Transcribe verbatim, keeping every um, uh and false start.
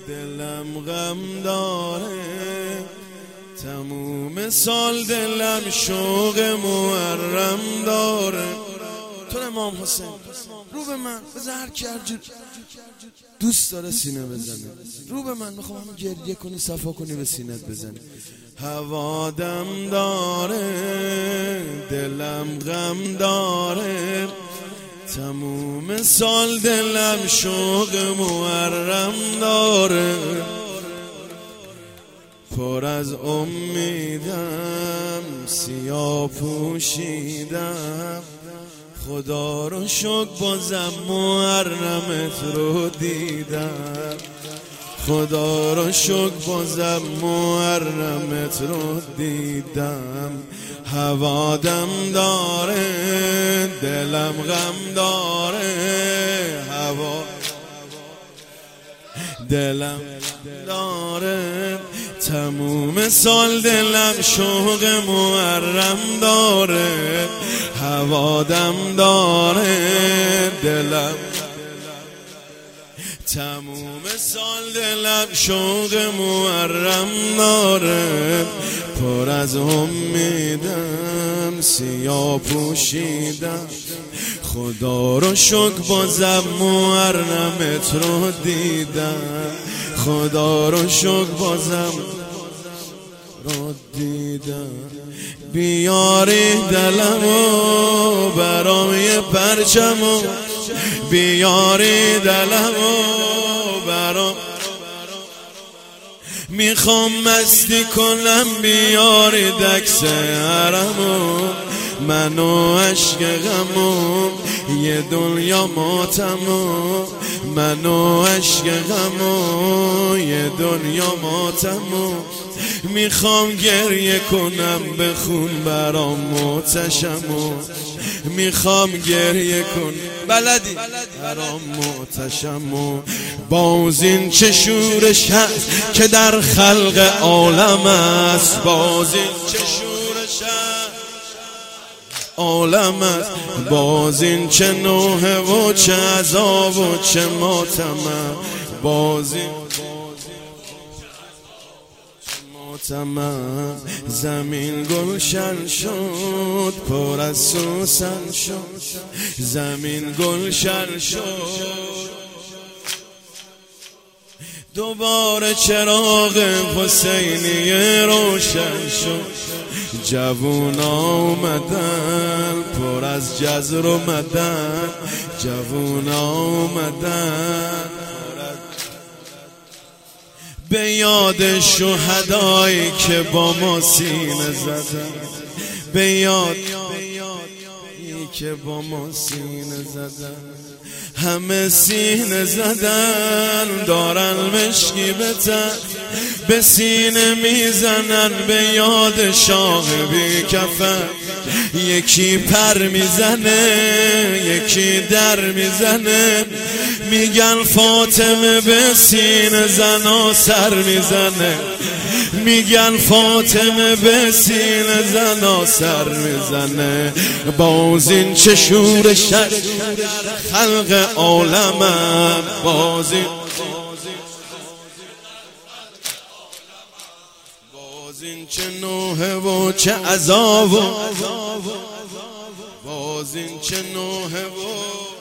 دلم غم داره، تموم سال دلم شوق محرم داره. تو امام حسین رو به من بذار، هر کی هر جور دوست داره سینه بزنه رو به من، میخوام همه گریه کنی صفا کنی به سینت بزنی. هوا دم داره، دلم غم داره، تموم سال دلم شوق محرم داره. پر از امیدم سیاه پوشیدم، خدا رو شکر بازم محرمت رو دیدم، خدا رو شکر بازم محرمت رو دیدم. هوا دم داره، دلم غم داره، هوا دلم داره، تموم سال دلم شوق محرم داره. هوا دم داره، دلم تموم سال دلم شوق محرم داره. پر از امیدم سیاه پوشیدم، خدا رو شکر بازم محرمت رو دیدم، خدا رو شکر بازم رو دیدم. بیاری دلمو برام یه پرچمو، بیاری دلمو برام، میخوام مستی کنم بیاری دکس حرمو، منو عشق غمو یه دنیا ماتمو، منو عشق غمو یه دنیا ماتمو. میخوام گریه کنم بخون برام موتشمو، میخوام گریه کن بلدی برام موتشمو. باز این چه شورش هست که در خلق عالم است، باز این چه شورش هست عالم است، باز این چه نوحه و چه عذاب و چه ماتم، باز این تمام. زمین گلشن شد پر از سوسن شد، زمین گلشن شد، دوباره چراغ حسینی روشن شد. جوونا اومدن پر از جذر اومدن، جوونا اومدن به یاد شهدایی که با ما سینه زدن، به یاد که با ما سینه زدن. همه سینه زدن دارن مشکی بتن، به سینه میزنن به یاد شاه بی کفن. یکی پر میزنه یکی در میزنه، میگن فاطمه به سینه زنا سر میزنه، میگن فاطمه به سینه زنا سر میزنه. باز این چه شورش خلق عالمم، باز این باز این چه نوحه و چه عذاب، باز این چه نوحه و